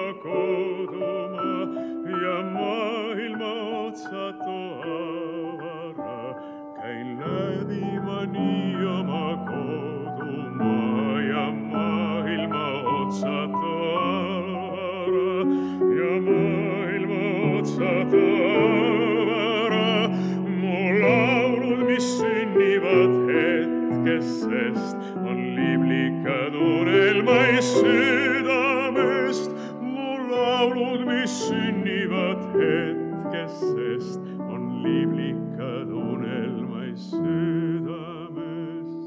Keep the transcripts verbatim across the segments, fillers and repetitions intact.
kodumaa ja maailma otsatu avara. Käin läbi ma nii oma kodumaa ja maailma otsatu avara ja maailma otsatu avara. Mu laulud, mis sünnivad hetkesest, on liblikad unelmais südamest. Mu laulud, mis sünnivad hetkesest, on liblikad unelmais südamest.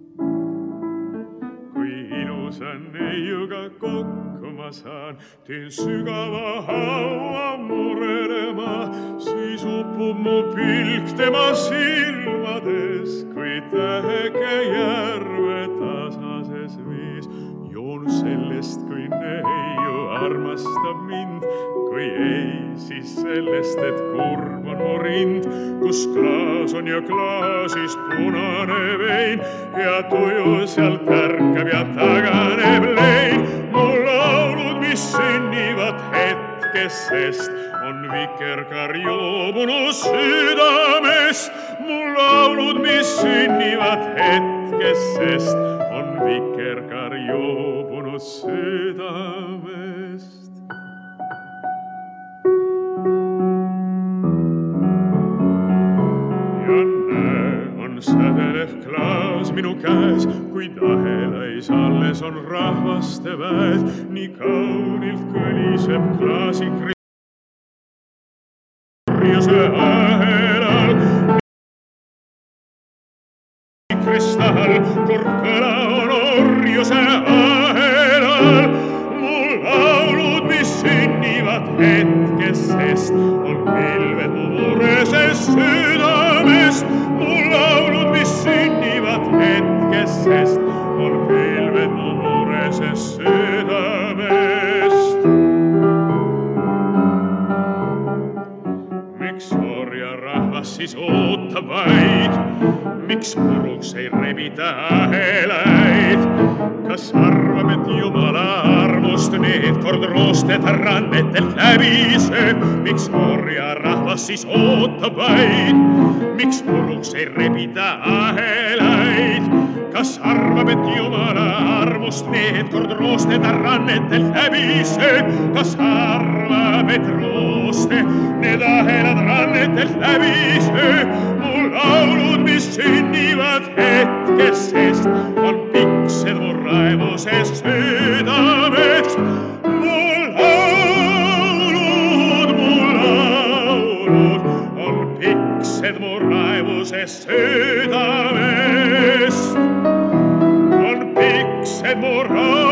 Kui ilusa neiuga kokku ma saan, teen sügava haua murenema, siis upub mu pilk tema silmades, kui täheke järve tasases vees. Joon sellest, kui neiu armastab mind, kui ei, siis sellest, et kurb on mu rind, kus klaas on ja klaasis punane vein ja tuju sealt ärkab ja taganeb lein. Mu laulud, mis sünnivad hetkesest, on vikerkaar joobunud südamest. Mu laulud, mis sünnivad hetkesest, on vikerkaar joobunud südamest. Ja näe, on sädelev klaas minu käes, kuid ahelais alles on rahvaste väed. Nii kaunilt kõliseb klaasi kristallse ahelal. Kristall, kurkõla on orjuse ahelal. Mu laulud, mis sünnivad hetkesest, on pilved muresest südamest. Mu laulud, mis sünnivad hetkesest, on pilved muresest südamest. Miks orja rahvas siis ootab vaid? Miks puruks ei rebita ahelaid? Kas arvab, et Jumala armust need kord roosted rannetelt läbiseb? Miks orja rahvas siis ootab vaid? Miks puruks ei rebita ahelaid? Kas arvab, et Jumala armust need kord roosted rannetelt läbiseb? Kas arvab, et rooste need ahelad rannetelt läbiseb? Mu laulud, mis sünnivad hetkesest, on piksed mu raevusest südamest. Mu laulud, mu laulud, on piksed mu raevusest südamest. On piksed mu raevusest